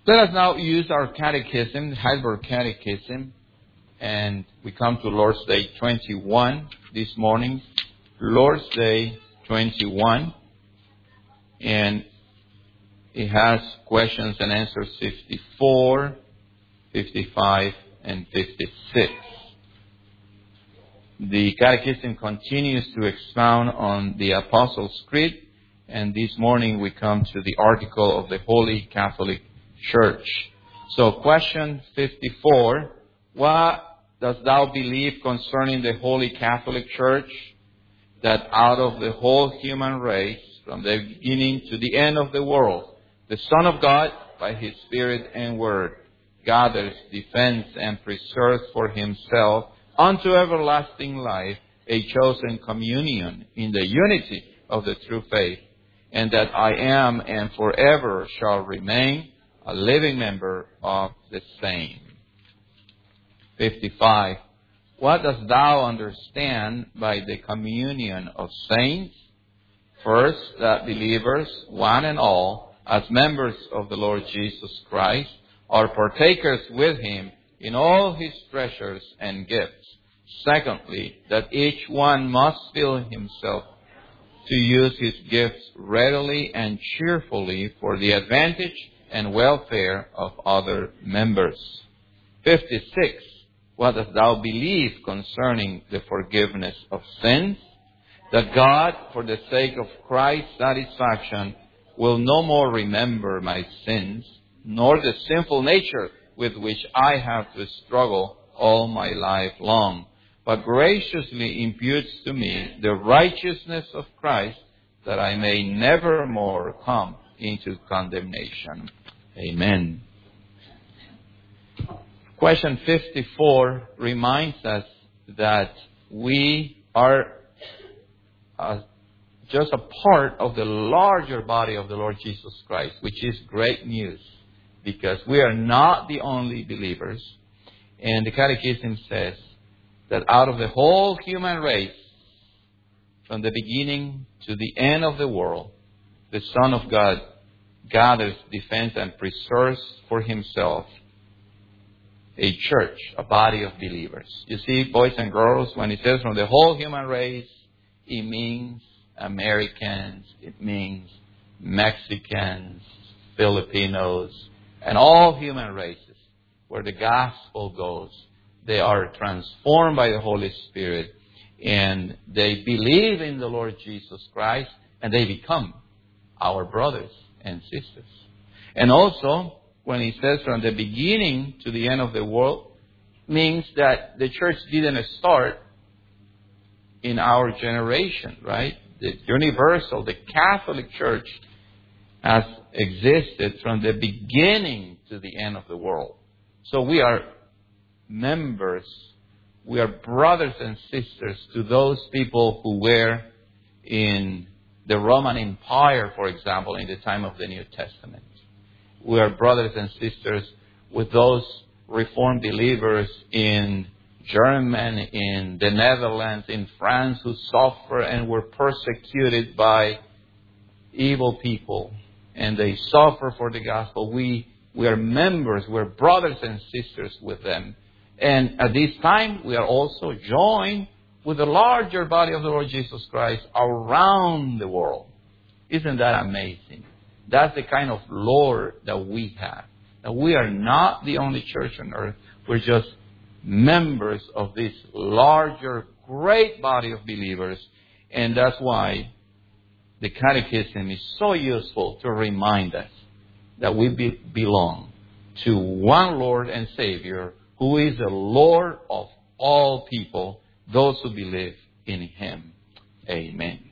Let us now use our catechism, Heidelberg Catechism, and we come to Lord's Day 21 this morning. Lord's Day 21, and it has questions and answers 54, 55, and 56. The Catechism continues to expound on the Apostles' Creed, and this morning we come to the article of the Holy Catholic Church. So question 54, what dost thou believe concerning the Holy Catholic Church? That out of the whole human race, from the beginning to the end of the world, the Son of God, by His Spirit and Word, gathers, defends, and preserves for Himself unto everlasting life a chosen communion in the unity of the true faith, and that I am and forever shall remain a living member of the same. 55. What dost thou understand by the communion of saints? First, that believers, one and all, as members of the Lord Jesus Christ, are partakers with Him in all His treasures and gifts. Secondly, that each one must fill himself to use his gifts readily and cheerfully for the advantage and welfare of other members. 56. What dost thou believe concerning the forgiveness of sins? That God, for the sake of Christ's satisfaction, will no more remember my sins, nor the sinful nature with which I have to struggle all my life long, but graciously imputes to me the righteousness of Christ, that I may never more come into condemnation. Amen. Question 54 reminds us that we are just a part of the larger body of the Lord Jesus Christ, which is great news, because we are not the only believers. And the Catechism says that out of the whole human race, from the beginning to the end of the world, the Son of God gathers, defends, and preserves for Himself a church, a body of believers. You see, boys and girls, when it says from the whole human race, it means Americans, it means Mexicans, Filipinos, and all human races. Where the gospel goes, they are transformed by the Holy Spirit, and they believe in the Lord Jesus Christ, and they become our brothers and sisters. And also, when he says from the beginning to the end of the world, means that the church didn't start in our generation, right? The universal, the Catholic Church has existed from the beginning to the end of the world. So we are members, we are brothers and sisters to those people who were in the Roman Empire, for example, in the time of the New Testament. We are brothers and sisters with those Reformed believers in Germany, in the Netherlands, in France, who suffer and were persecuted by evil people. And they suffer for the gospel. We are members, we're brothers and sisters with them. And at this time, we are also joined with the larger body of the Lord Jesus Christ around the world. Isn't that amazing? That's the kind of Lord that we have. That we are not the only church on earth. We're just members of this larger, great body of believers. And that's why the Catechism is so useful to remind us that we belong to one Lord and Savior, who is the Lord of all people, those who believe in Him. Amen.